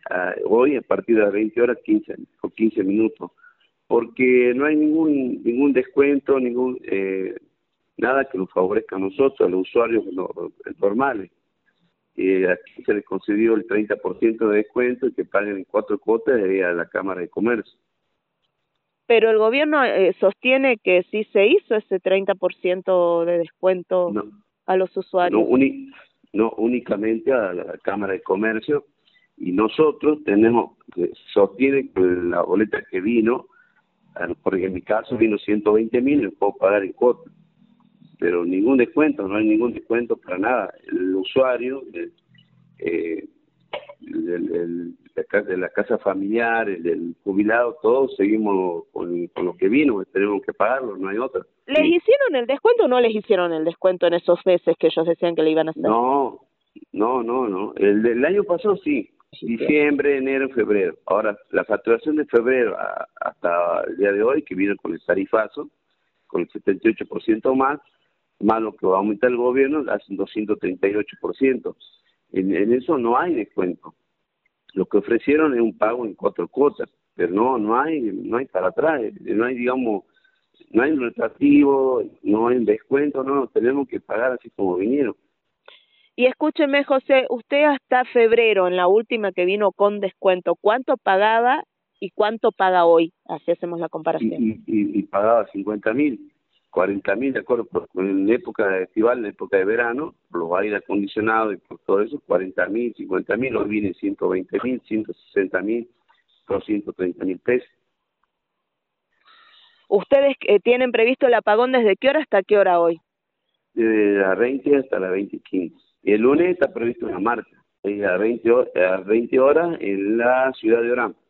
hoy a partir de las 20 horas 15 minutos, porque no hay ningún descuento, nada que nos favorezca a nosotros, a los usuarios normales. Aquí se les concedió el 30% de descuento y que paguen en 4 cuotas a la Cámara de Comercio. Pero el gobierno sostiene que sí se hizo ese 30% de descuento a los usuarios. No únicamente a la Cámara de Comercio, y nosotros sostiene que la boleta que vino, porque en mi caso vino 120.000, me puedo pagar en cuotas, pero ningún descuento, no hay ningún descuento para nada. El usuario de la casa familiar, el jubilado, todos seguimos con lo que vino, tenemos que pagarlo, no hay otra. ¿Les hicieron el descuento o no les hicieron el descuento en esos meses que ellos decían que le iban a hacer? No. El año pasado sí, diciembre, enero, febrero. Ahora, la facturación de febrero hasta el día de hoy, que viene con el tarifazo, con el 78% más lo que va a aumentar el gobierno, hacen 238%. En eso no hay descuento. Lo que ofrecieron es un pago en 4 cuotas, pero no hay para atrás, no hay, digamos, no hay un retractivo, no hay un descuento, no, tenemos que pagar así como vinieron. Y escúcheme, José, usted hasta febrero, en la última que vino con descuento, ¿cuánto pagaba y cuánto paga hoy? Así hacemos la comparación. Y pagaba 50.000, 40.000, de acuerdo, en época estival, en época de verano, por los aire acondicionados y por todo eso, 40.000, 50.000, hoy vienen 120.000, 160.000, 230.000 pesos. ¿Ustedes tienen previsto el apagón desde qué hora hasta qué hora hoy? Desde las 20 hasta las 20:15. El lunes está previsto una marcha, a 20 horas en la ciudad de Orán.